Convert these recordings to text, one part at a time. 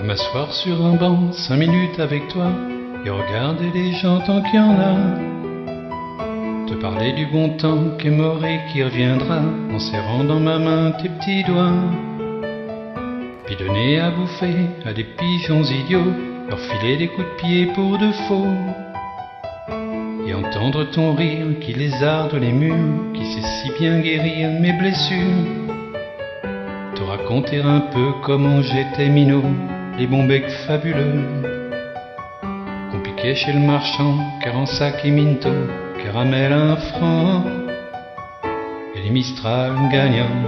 M'asseoir sur un banc 5 minutes avec toi et regarder les gens tant qu'il y en a. Te parler du bon temps qui est mort et qui reviendra en serrant dans ma main tes petits doigts. Puis donner à bouffer à des pigeons idiots, leur filer des coups de pied pour de faux. Et entendre ton rire qui lézarde les murs, qui sait si bien guérir mes blessures. Te raconter un peu comment j'étais minot, les bons becs fabuleux qu'on piquait chez le marchand, car en sac et minto, caramel à 1 franc, et les Mistral gagnants.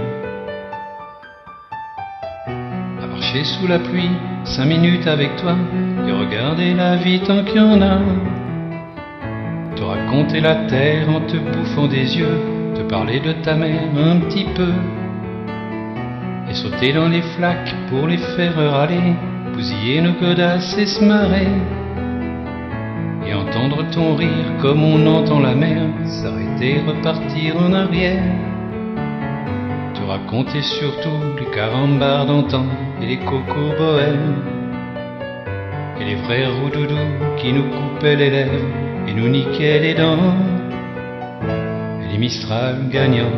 À marcher sous la pluie 5 minutes avec toi et regarder la vie tant qu'il y en a. Te raconter la terre en te bouffant des yeux, te parler de ta mère un petit peu, et sauter dans les flaques pour les faire râler, bousiller nos godasses et se marrer, et entendre ton rire comme on entend la mer s'arrêter, repartir en arrière. Te raconter surtout les carambars d'antan et les cocos bohèmes, et les frères roudoudous qui nous coupaient les lèvres et nous niquaient les dents, et les Mistral gagnants.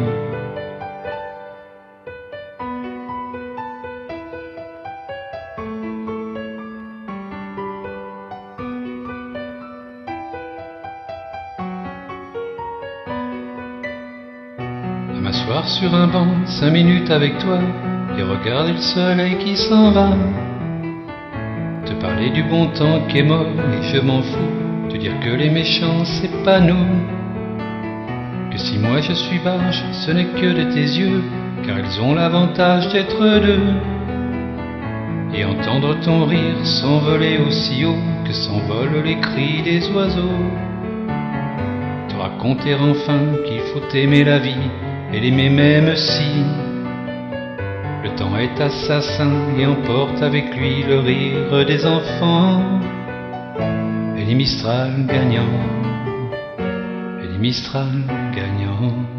À m'asseoir sur un banc 5 minutes avec toi et regarder le soleil qui s'en va. Te parler du bon temps qui est mort et je m'en fous, te dire que les méchants c'est pas nous, que si moi je suis barge ce n'est que de tes yeux, car ils ont l'avantage d'être deux, et entendre ton rire s'envoler aussi haut que s'envolent les cris des oiseaux. Te raconter enfin qu'il faut aimer la vie et l'aimer même si le temps est assassin et emporte avec lui le rire des enfants, et les Mistral gagnants, et les Mistral gagnants.